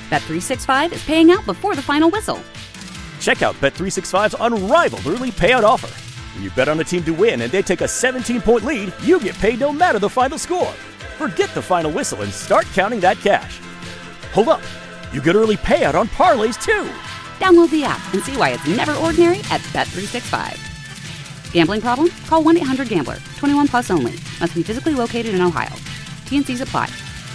Bet365 is paying out before the final whistle. Check out Bet365's unrivaled early payout offer. When you bet on a team to win and they take a 17-point lead, you get paid no matter the final score. Forget the final whistle and start counting that cash. Hold up. You get early payout on parlays, too. Download the app and see why it's never ordinary at Bet365. Gambling problem? Call 1-800-GAMBLER. 21 plus only. Must be physically located in Ohio. T&Cs apply.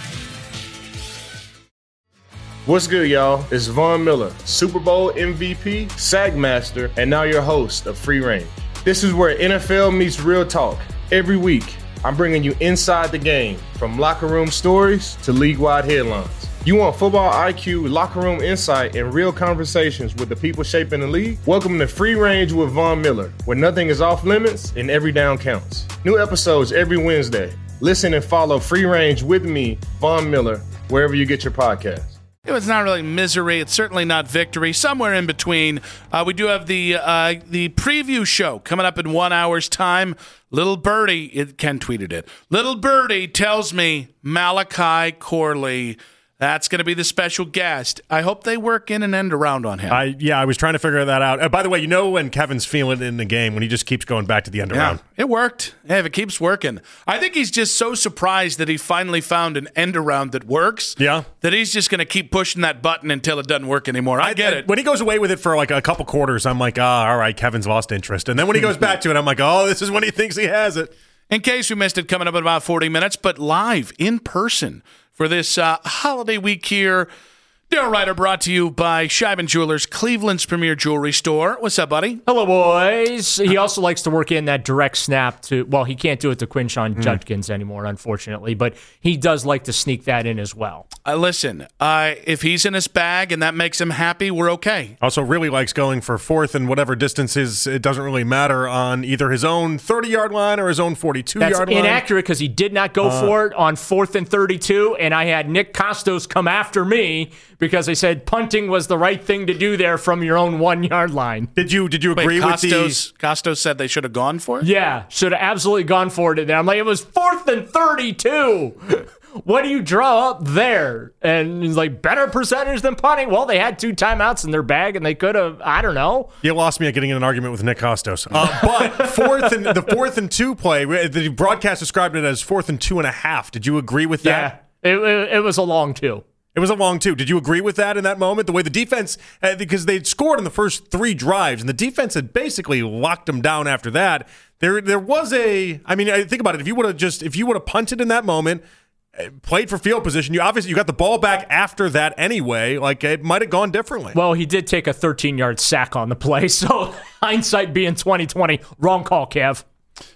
What's good, y'all? It's Von Miller, Super Bowl MVP, Sack Master, and now your host of Free Range. This is where NFL meets real talk. Every week, I'm bringing you inside the game, from locker room stories to league-wide headlines. You want football IQ, locker room insight, and real conversations with the people shaping the league? Welcome to Free Range with Von Miller, where nothing is off limits and every down counts. New episodes every Wednesday. Listen and follow Free Range with me, Von Miller, wherever you get your podcasts. It was not really misery. It's certainly not victory. Somewhere in between. We do have the preview show coming up in 1 hour's time. Little Birdie, Ken tweeted it. Little Birdie tells me Malachi Corley. That's going to be the special guest. I hope they work in and end around on him. I was trying to figure that out. By the way, you know when Kevin's feeling in the game, when he just keeps going back to the end around. It worked. Hey, if it keeps working. I think he's just so surprised that he finally found an end around that works. Yeah. That he's just going to keep pushing that button until it doesn't work anymore. I get it. When he goes away with it for like a couple quarters, I'm like, all right, Kevin's lost interest. And then when he goes back to it, I'm like, oh, this is when he thinks he has it. In case you missed it, coming up in about 40 minutes, but live in person for this holiday week here. Daryl Ryder brought to you by Scheiben Jewelers, Cleveland's premier jewelry store. What's up, buddy? Hello, boys. He also likes to work in that direct snap to, well, he can't do it to Quinshon Judkins anymore, unfortunately, but he does like to sneak that in as well. Listen, if he's in his bag and that makes him happy, we're okay. Also really likes going for fourth and whatever distance is, it doesn't really matter on either his own 30-yard line or his own 42-yard line. That's inaccurate because he did not go for it on 4th and 32, and I had Nick Costos come after me because I said punting was the right thing to do there from your own 1-yard line. Did you agree with Costos said they should have gone for it? Yeah, should have absolutely gone for it in there. I'm like, it was 4th and 32. What do you draw up there? And he's like, better percentage than punting. Well, they had 2 timeouts in their bag, and they could have, I don't know. You lost me at getting in an argument with Nick Costos. But the 4th and 2 play, the broadcast described it as 4th and 2.5. Did you agree with that? Yeah, it was a long 2. It was a long 2. Did you agree with that in that moment? The way the defense, because they'd scored in the first 3 drives, and the defense had basically locked them down after that. There was think about it. If you would have punted in that moment, played for field position, you got the ball back after that anyway. Like, it might have gone differently. Well, he did take a 13-yard sack on the play, so hindsight being 20/20, wrong call, Kev.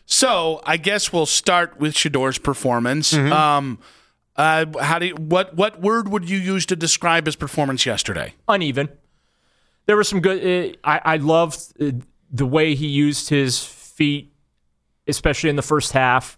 So I guess we'll start with Shedeur's performance. Mm-hmm. What word would you use to describe his performance yesterday? Uneven. There were some good. I loved the way he used his feet, especially in the first half,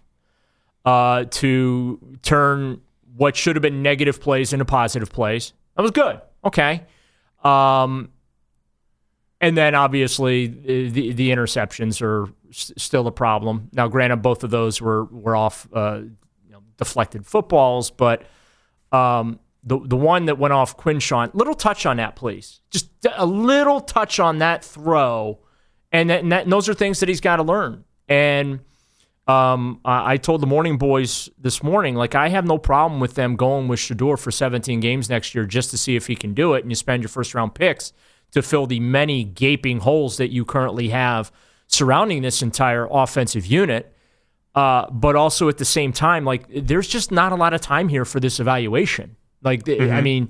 to turn what should have been negative plays into positive plays. That was good. Okay. And then obviously the interceptions are still a problem. Now, granted, both of those were off. Deflected footballs, but the one that went off Quinshon, little touch on that, please. Just a little touch on that throw, and those are things that he's got to learn. And I told the morning boys this morning, like, I have no problem with them going with Shedeur for 17 games next year just to see if he can do it, and you spend your first-round picks to fill the many gaping holes that you currently have surrounding this entire offensive unit. But also at the same time, like, there's just not a lot of time here for this evaluation. Like, I mean,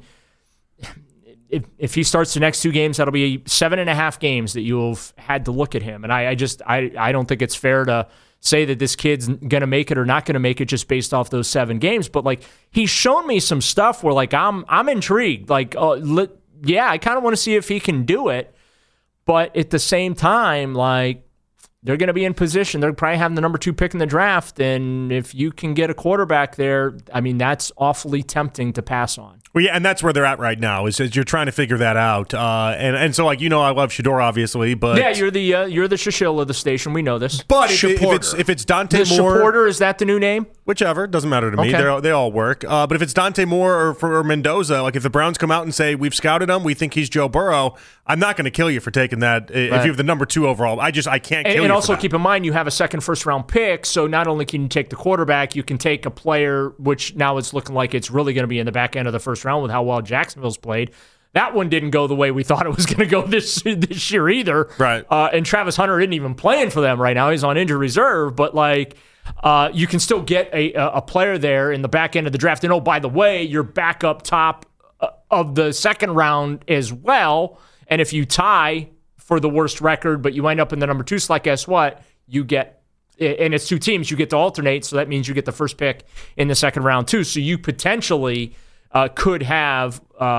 if he starts the next 2 games, that'll be 7.5 games that you've had to look at him. And I don't think it's fair to say that this kid's going to make it or not going to make it just based off those 7 games. But, like, he's shown me some stuff where, like, I'm intrigued. Like, I kind of want to see if he can do it. But at the same time, like, they're going to be in position. They're probably having the number 2 pick in the draft. And if you can get a quarterback there, I mean, that's awfully tempting to pass on. Well, yeah, and that's where they're at right now. Is you're trying to figure that out, and so I love Shedeur obviously, but yeah, you're the Shishil of the station. We know this. But if it's Dante the Moore, supporter, is that the new name? Whichever, doesn't matter to me. Okay. They all work. But if it's Dante Moore or Mendoza, like if the Browns come out and say we've scouted him, we think he's Joe Burrow, I'm not going to kill you for taking that. If you have the number 2 overall, I can't kill you. And also for that. keep in mind you have a second first-round pick, so not only can you take the quarterback, you can take a player, which now it's looking like it's really going to be in the back end of the first round with how well Jacksonville's played. That one didn't go the way we thought it was going to go this year either. Right. And Travis Hunter isn't even playing for them right now. He's on injured reserve, but you can still get a player there in the back end of the draft. And by the way, you're back up top of the second round as well. And if you tie for the worst record, but you wind up in the number 2 slot, guess what? You get, and it's 2 teams, you get to alternate, so that means you get the first pick in the second round too. So you potentially could have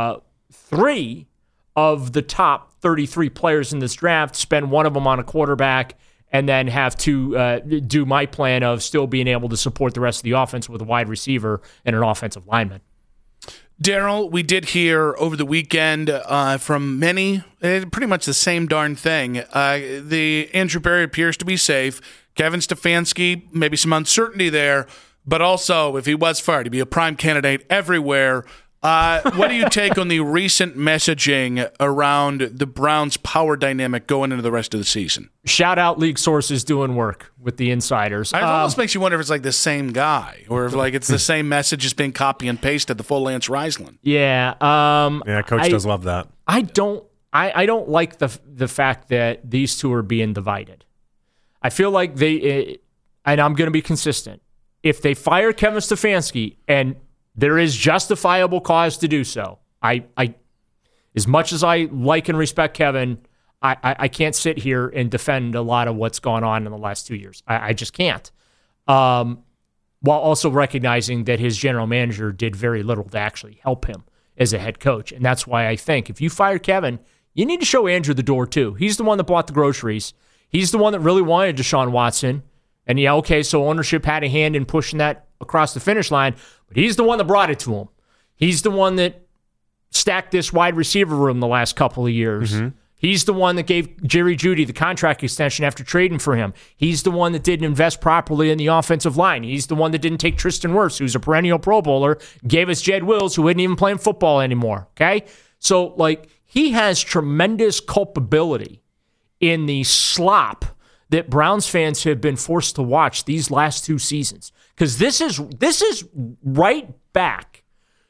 3 of the top 33 players in this draft, spend one of them on a quarterback, and then have to do my plan of still being able to support the rest of the offense with a wide receiver and an offensive lineman. Daryl, we did hear over the weekend from many, pretty much the same darn thing. The Andrew Berry appears to be safe. Kevin Stefanski, maybe some uncertainty there, but also if he was fired, he'd be a prime candidate everywhere. What do you take on the recent messaging around the Browns' power dynamic going into the rest of the season? Shout out league sources doing work with the insiders. It almost makes you wonder if it's like the same guy or if it's the same message just being copy and pasted, the full Lance Reisland. Yeah. Coach does love that. I don't like the fact that these two are being divided. I feel like and I'm going to be consistent. If they fire Kevin Stefanski and there is justifiable cause to do so. I as much as I like and respect Kevin, I can't sit here and defend a lot of what's gone on in the last 2 years. I just can't. While also recognizing that his general manager did very little to actually help him as a head coach. And that's why I think if you fire Kevin, you need to show Andrew the door too. He's the one that bought the groceries. He's the one that really wanted Deshaun Watson. And so ownership had a hand in pushing that across the finish line, but he's the one that brought it to him. He's the one that stacked this wide receiver room the last couple of years. Mm-hmm. He's the one that gave Jerry Jeudy the contract extension after trading for him. He's the one that didn't invest properly in the offensive line. He's the one that didn't take Tristan Wirfs, who's a perennial Pro Bowler, gave us Jed Wills, who isn't even playing football anymore, okay? So, he has tremendous culpability in the slop that Browns fans have been forced to watch these last 2 seasons. Because this is right back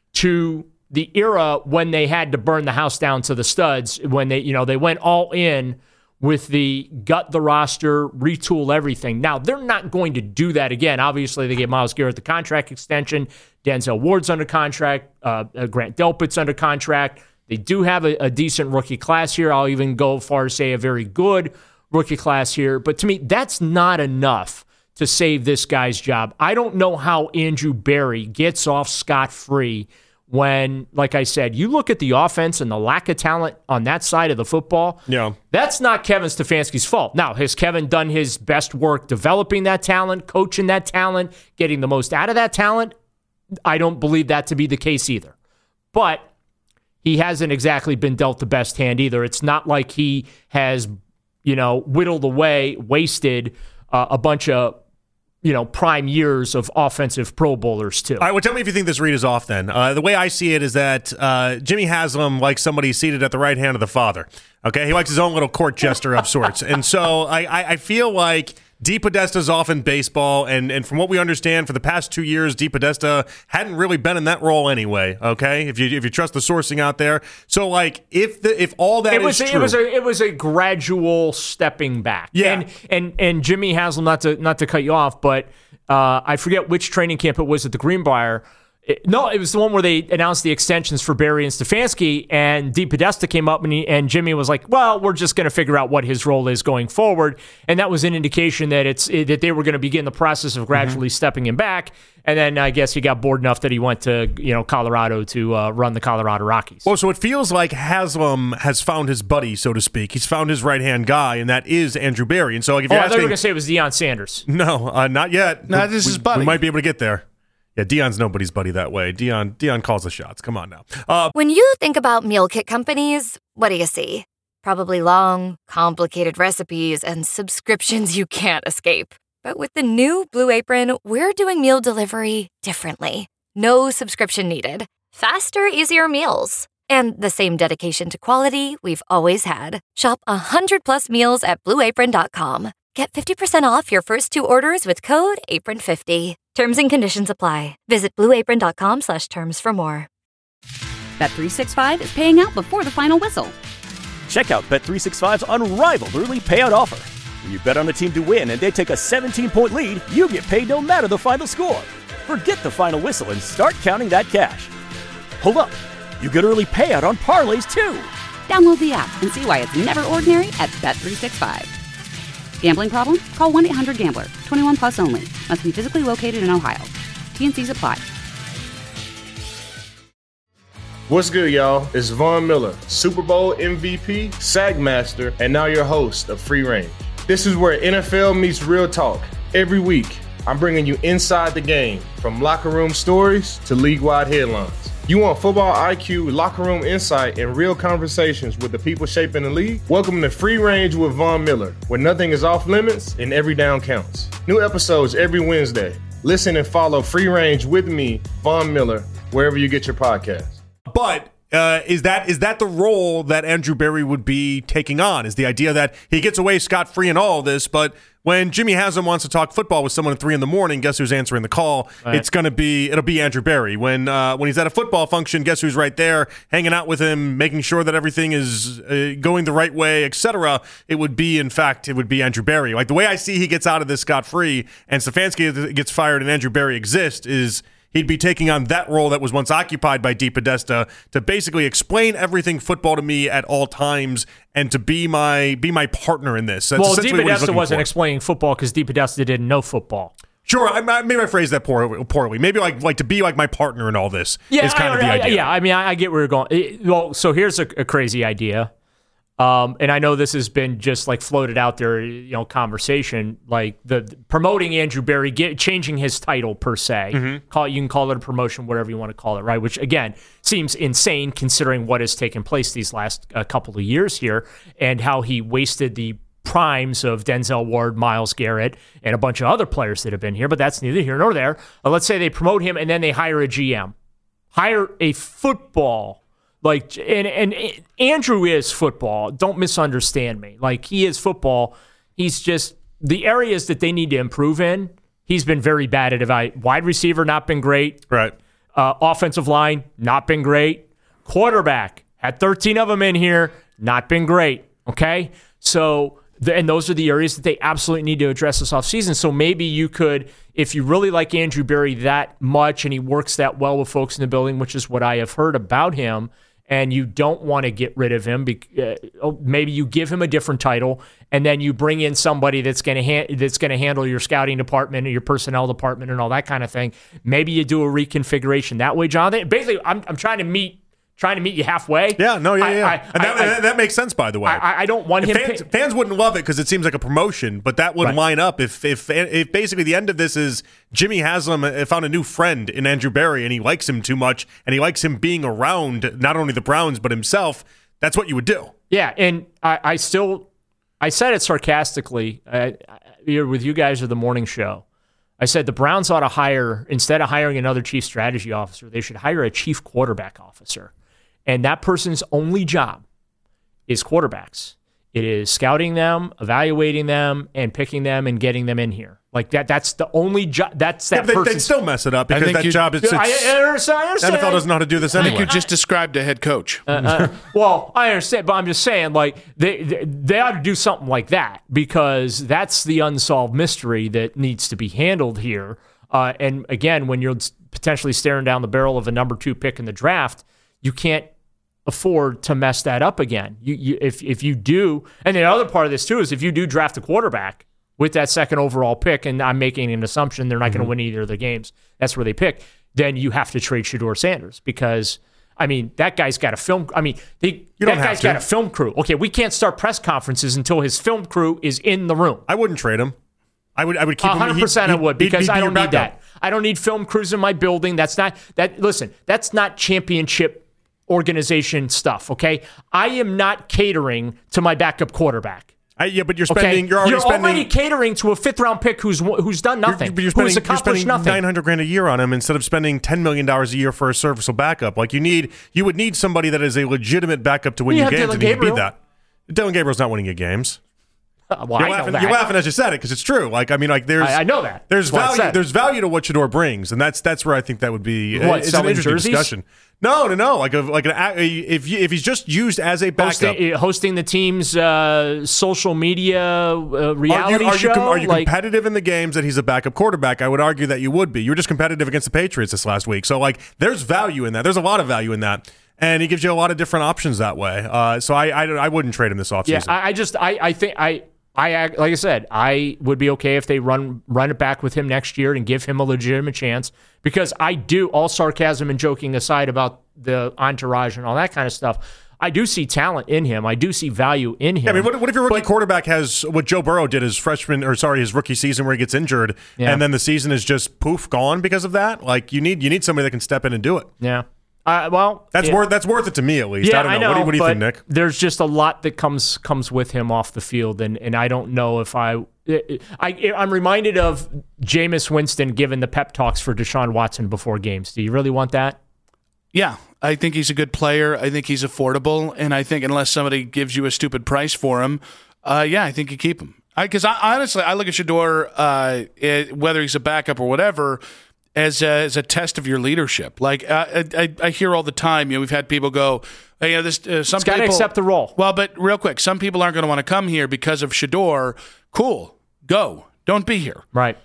to the era when they had to burn the house down to the studs, when they went all in with the gut the roster, retool everything. Now, they're not going to do that again. Obviously, they gave Myles Garrett the contract extension. Denzel Ward's under contract. Grant Delpit's under contract. They do have a decent rookie class here. I'll even go far as say a very good rookie class here. But to me, that's not enough to save this guy's job. I don't know how Andrew Berry gets off scot-free when, like I said, you look at the offense and the lack of talent on that side of the football. Yeah. That's not Kevin Stefanski's fault. Now, has Kevin done his best work developing that talent, coaching that talent, getting the most out of that talent? I don't believe that to be the case either. But he hasn't exactly been dealt the best hand either. It's not like he has, whittled away, wasted a bunch of prime years of offensive Pro Bowlers, too. All right, well, tell me if you think this read is off then. The way I see it is that Jimmy Haslam likes somebody seated at the right hand of the father. Okay? He likes his own little court jester of sorts. And so I feel like DePodesta's off in baseball, and from what we understand, for the past 2 years, DePodesta hadn't really been in that role anyway. Okay, if you trust the sourcing out there, so if all that is true, it was a gradual stepping back. Yeah, and Jimmy Haslam, not to cut you off, but I forget which training camp it was at the Greenbrier. It was the one where they announced the extensions for Berry and Stefanski, and DePodesta came up and Jimmy was like, well, we're just going to figure out what his role is going forward. And that was an indication that that they were going to begin the process of gradually stepping him back. And then I guess he got bored enough that he went to Colorado to run the Colorado Rockies. Well, so it feels like Haslam has found his buddy, so to speak. He's found his right-hand guy, and that is Andrew Berry. And so if you're I thought you were going to say it was Deion Sanders. No, not yet. No, this is buddy. We might be able to get there. Yeah, Deion's nobody's buddy that way. Deion calls the shots. Come on now. When you think about meal kit companies, what do you see? Probably long, complicated recipes and subscriptions you can't escape. But with the new Blue Apron, we're doing meal delivery differently. No subscription needed. Faster, easier meals. And the same dedication to quality we've always had. Shop 100+ meals at blueapron.com. Get 50% off your first 2 orders with code APRON50. Terms and conditions apply. Visit blueapron.com/terms for more. Bet365 is paying out before the final whistle. Check out Bet365's unrivaled early payout offer. When you bet on a team to win and they take a 17-point lead, you get paid no matter the final score. Forget the final whistle and start counting that cash. Hold up. You get early payout on parlays, too. Download the app and see why it's never ordinary at Bet365. Gambling problem? Call 1-800-GAMBLER. 21 plus only. Must be physically located in Ohio. T&Cs apply. What's good, y'all? It's Von Miller, Super Bowl MVP, SAG Master, and now your host of Free Range. This is where NFL meets real talk. Every week, I'm bringing you inside the game, from locker room stories to league-wide headlines. You want football IQ, locker room insight, and real conversations with the people shaping the league? Welcome to Free Range with Von Miller, where nothing is off limits and every down counts. New episodes every Wednesday. Listen and follow Free Range with me, Von Miller, wherever you get your podcasts. But is that the role that Andrew Berry would be taking on? Is the idea that he gets away scot-free in all of this, but when Jimmy Haslam wants to talk football with someone at 3 a.m, guess who's answering the call? Right. It'll be Andrew Berry. When he's at a football function, guess who's right there, hanging out with him, making sure that everything is going the right way, etc. It would be Andrew Berry. Like the way I see he gets out of this scot-free, and Stefanski gets fired, and Andrew Berry exists is. He'd be taking on that role that was once occupied by DePodesta to basically explain everything football to me at all times and to be my partner in this. That's well, DePodesta wasn't explaining football because DePodesta didn't know football. Sure, maybe I phrased that poorly. Maybe like to be like my partner in all this is kind of the idea. Yeah, I mean, I get where you're going. Well, so here's a crazy idea. And I know this has been just like floated out there, conversation, like the promoting Andrew Berry, changing his title per se. Mm-hmm. You can call it a promotion, whatever you want to call it, right? Which again seems insane considering what has taken place these last couple of years here and how he wasted the primes of Denzel Ward, Myles Garrett, and a bunch of other players that have been here. But that's neither here nor there. Let's say they promote him and then they hire a GM, hire a football. Like and Andrew is football. Don't misunderstand me. Like he is football. He's just the areas that they need to improve in. He's been very bad at. Wide receiver, not been great. Right. Offensive line, not been great. Quarterback, had 13 of them in here, not been great. Okay, so and those are the areas that they absolutely need to address this offseason. So maybe you could, if you really like Andrew Berry that much and he works that well with folks in the building, which is what I have heard about him. And you don't want to get rid of him. Maybe you give him a different title, and then you bring in somebody that's going to handle your scouting department and your personnel department and all that kind of thing. Maybe you do a reconfiguration that way, Jonathan. Basically, I'm trying to meet you halfway. Yeah, no, yeah. That makes sense, by the way. I don't want him. Fans wouldn't love it because it seems like a promotion, but that would line up if basically the end of this is Jimmy Haslam found a new friend in Andrew Berry and he likes him too much and he likes him being around not only the Browns but himself. That's what you would do. Yeah, and I said it sarcastically with you guys at the morning show. I said the Browns ought to hire, instead of hiring another chief strategy officer, they should hire a chief quarterback officer. And that person's only job is quarterbacks. It is scouting them, evaluating them, and picking them and getting them in here. Like that's the only job. That's that person. They'd still mess it up because that job is. I understand. NFL doesn't know how to do this anyway. I think you just described a head coach. Well, I understand, but I'm just saying, like they ought to do something like that because that's the unsolved mystery that needs to be handled here. And again, when you're potentially staring down the barrel of a number 2 pick in the draft, you can't afford to mess that up again. If you do, and the other part of this too is if you do draft a quarterback with that second overall pick, and I'm making an assumption they're not going to win either of the games, that's where they pick, then you have to trade Shedeur Sanders because, I mean, that guy's got a film. I mean, that guy's got a film crew. Okay, we can't start press conferences until his film crew is in the room. I wouldn't trade him. I would keep him. 100% I would because I don't need that. I don't need film crews in my building. Listen, that's not championship organization stuff, okay? I am not catering to my backup quarterback. But you're spending. Okay? You're already catering to a 5th-round pick who's done nothing. You're who's accomplished nothing. $900,000 a year on him instead of spending $10 million a year for a serviceable backup. Like you would need somebody that is a legitimate backup to win you games, and he can be that. Dylan Gabriel's not winning you games. Well, you're laughing as you said it because it's true. I know that. There's value. There's value to what Shedeur brings, and that's where I think that would be. It's an interesting discussion. No. If he's just used as a backup, hosting the team's social media reality show. Are you competitive in the games that he's a backup quarterback? I would argue that you would be. You were just competitive against the Patriots this last week, so there's value in that. There's a lot of value in that. And he gives you a lot of different options that way. So I wouldn't trade him this offseason. Yeah, like I said, I would be okay if they run it back with him next year and give him a legitimate chance, because I do, all sarcasm and joking aside about the entourage and all that kind of stuff, I do see talent in him. I do see value in him. Yeah, I mean, what if your rookie quarterback has what Joe Burrow did his rookie season where he gets injured, and then the season is just poof gone because of that? You need somebody that can step in and do it. Yeah. That's worth it to me at least. Yeah, I don't know. What do you think, Nick? There's just a lot that comes with him off the field, and I don't know if I'm reminded of Jameis Winston giving the pep talks for Deshaun Watson before games. Do you really want that? Yeah, I think he's a good player. I think he's affordable, and I think unless somebody gives you a stupid price for him, I think you keep him. Because honestly, I look at Shedeur, whether he's a backup or whatever, as a test of your leadership. I hear all the time, we've had people go, hey, some got to accept the role. Well, but real quick, some people aren't going to want to come here because of Shedeur. Cool, go. Don't be here. Right.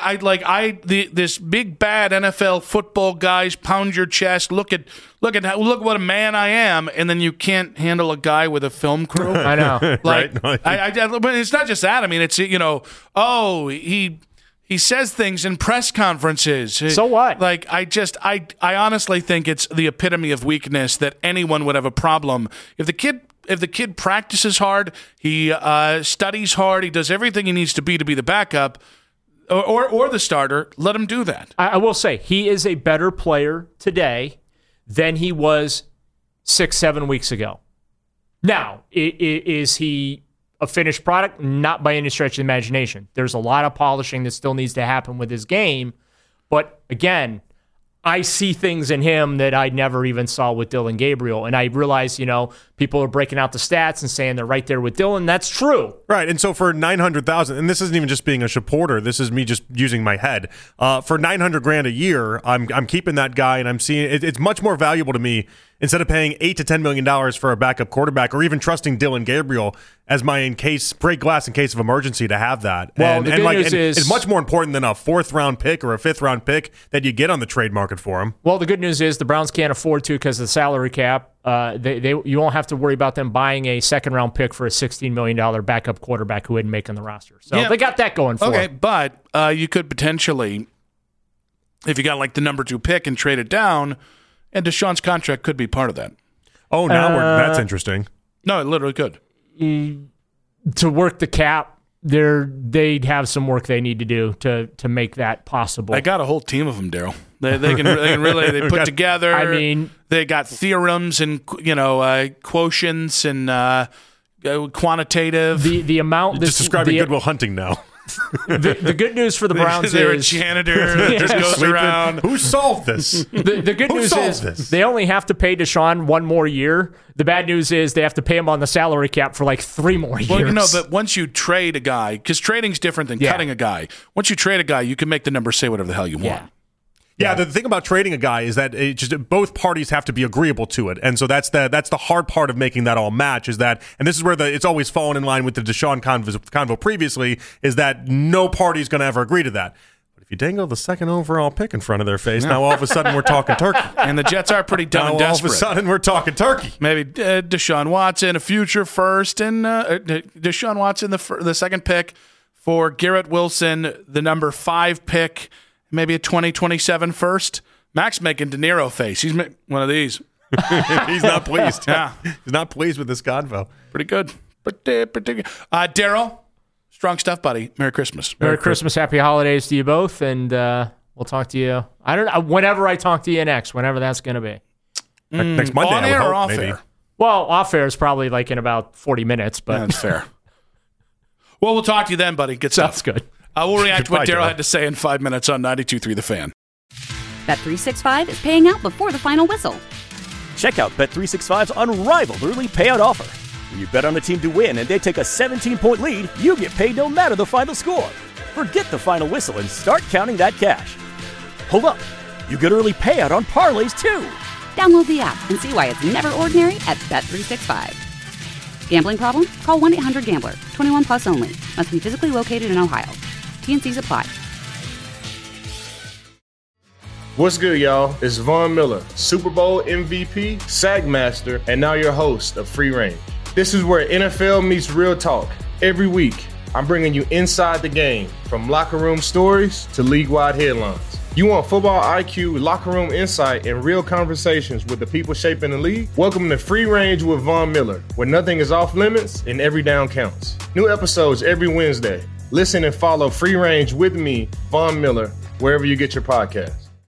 This big bad NFL football guys pound your chest. Look what a man I am, and then you can't handle a guy with a film crew. I know. Right. But it's not just that. I mean, it's he says things in press conferences. So what? I honestly think it's the epitome of weakness that anyone would have a problem. If the kid practices hard, he studies hard, he does everything he needs to be the backup or the starter, let him do that. I will say he is a better player today than he was 6-7 weeks ago. Now, is he a finished product? Not by any stretch of the imagination. There's a lot of polishing that still needs to happen with his game. But again, I see things in him that I never even saw with Dylan Gabriel. And I realize, people are breaking out the stats and saying they're right there with Dylan. That's true. Right. And so for $900,000, and this isn't even just being a supporter, this is me just using my head. For $900,000 a year, I'm keeping that guy, and I'm seeing it's much more valuable to me instead of paying $8 to $10 million for a backup quarterback, or even trusting Dylan Gabriel as my break glass in case of emergency to have that. Well, the good news is it's much more important than a 4th-round pick or a 5th-round pick that you get on the trade market for him. Well, the good news is the Browns can't afford to because of the salary cap. You won't have to worry about them buying a 2nd-round pick for a $16 million backup quarterback who isn't making the roster. So they got that going for them. Okay, but you could potentially, if you got the number 2 pick and trade it down, and Deshaun's contract could be part of that. Oh, now that's interesting. No, it literally could. To work the cap, they'd have some work they need to do to make that possible. They got a whole team of them, Daryl. They can really put together. I mean, they got theorems and quotients and quantitative. The amount. Just describing Goodwill Hunting now. The good news for the Browns they're is a janitor that just goes around. Who solved this? The good news is they only have to pay Deshaun 1 more year. The bad news is they have to pay him on the salary cap for 3 more years. Well, but once you trade a guy, because trading's different than cutting a guy. Once you trade a guy, you can make the number say whatever the hell you want. Yeah, the thing about trading a guy is that both parties have to be agreeable to it, and so that's the hard part of making that all match. Is that, and this is where it's always fallen in line with the Deshaun convo previously, is that no party's going to ever agree to that. But if you dangle the 2nd overall pick in front of their face, now all of a sudden we're talking turkey. And the Jets are pretty dumb and desperate. All of a sudden we're talking turkey. Maybe Deshaun Watson, a future first, and Deshaun Watson, the 2nd pick for Garrett Wilson, the number 5 pick. Maybe a 2027 first. Mac's making De Niro face. He's one of these. He's not pleased. Yeah. He's not pleased with this convo. Pretty good. Pretty good. Daryl, strong stuff, buddy. Merry Christmas. Merry Christmas. Happy holidays to you both. And We'll talk to you. I don't know. Whenever I talk to you next, whenever that's going to be. Next Monday, on I would air or hope, off maybe. air? Well, off air is probably like in about 40 minutes, but That's fair. Well, we'll talk to you then, buddy. Good stuff. that's good. We'll react to what Goodbye, Daryl Daryl. had to say in 5 minutes on 92.3 The Fan. Bet365 is paying out before the final whistle. Check out Bet365's unrivaled early payout offer. When you bet on a team to win and they take a 17-point lead, you get paid no matter the final score. Forget the final whistle and start counting that cash. Hold up. You get early payout on parlays, too. Download the app and see why it's never ordinary at Bet365. Gambling problem? Call 1-800-GAMBLER. 21 plus only. Must be physically located in Ohio. T&Cs apply. What's good, y'all? It's Von Miller, Super Bowl MVP, SAG Master, and now your host of Free Range. This is where NFL meets real talk. Every week, I'm bringing you inside the game, from locker room stories to league-wide headlines. You want football IQ, locker room insight, and real conversations with the people shaping the league? Welcome to Free Range with Von Miller, where nothing is off limits and every down counts. New episodes every Wednesday. Listen and follow Free Range with me, Von Miller, wherever you get your podcasts.